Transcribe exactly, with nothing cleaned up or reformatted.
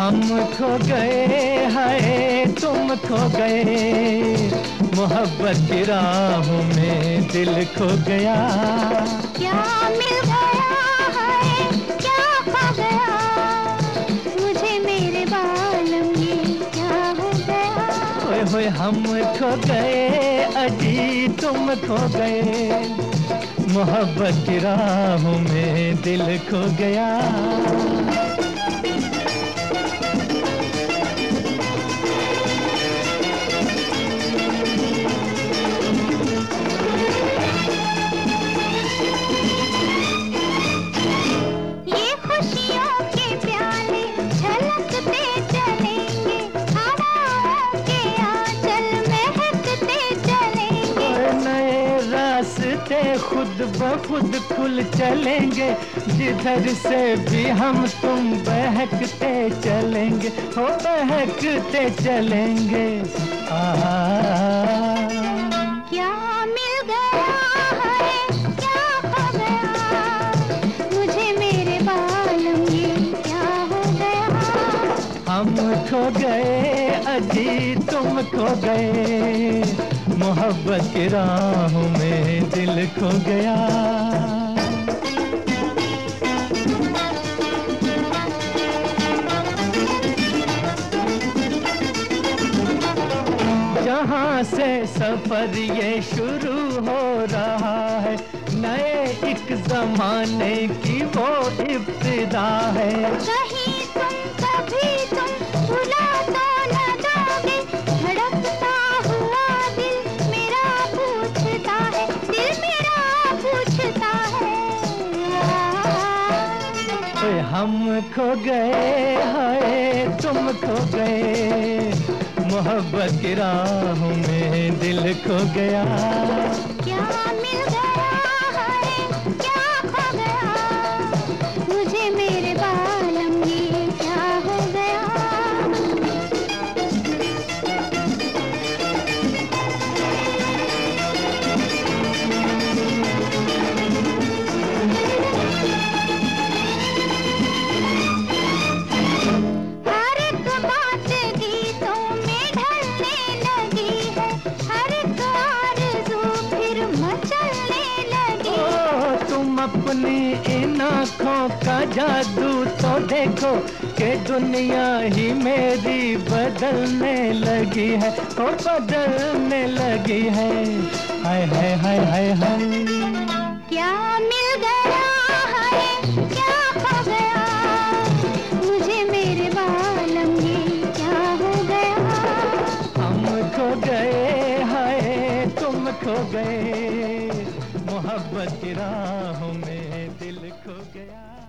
हम खो गए हाय तुम खो गए, मोहब्बत की राहों में दिल खो गया। क्या मिल गया है, क्या खो गया, मुझे मेरे बालम ये क्या हो गया। होए होए हम खो गए अजी तुम खो गए, मोहब्बत की राहों में दिल खो गया। खुद ब खुद खुल चलेंगे, जिधर से भी हम तुम बहकते चलेंगे, हो बहकते चलेंगे। आ, क्या मिल गया है, क्या खो गया, मुझे मेरे बालम ये क्या हो गया। हम खो गए अजी तुम खो गए, मोहब्बत की राहों में दिल खो गया। जहाँ से सफर ये शुरू हो रहा है, नए एक जमाने की वो इब्तिदा है। कहीं तुम कभी तुम भुला तो न दोगे, धड़कता हुआ दिल मेरा पूछता है, दिल मेरा पूछता है। ओए हम खो गए हाय तुम खो गए, मोहब्बत की राहों में दिल खो गया। क्या मिल गया है, क्या खो गया, मुझे मेरे बालम ये क्या हो गया। अपनी इन आँखों का जादू तो देखो, कि दुनिया ही मेरी बदलने लगी है, और बदलने लगी है। हाय हाय हाय हाय हाय क्या मिल गया है, क्या खो गया, मुझे मेरे बालम ये क्या हो गया। हम खो गए हाय तुम खो गए, मोहब्बत की राहों में दिल खो गया।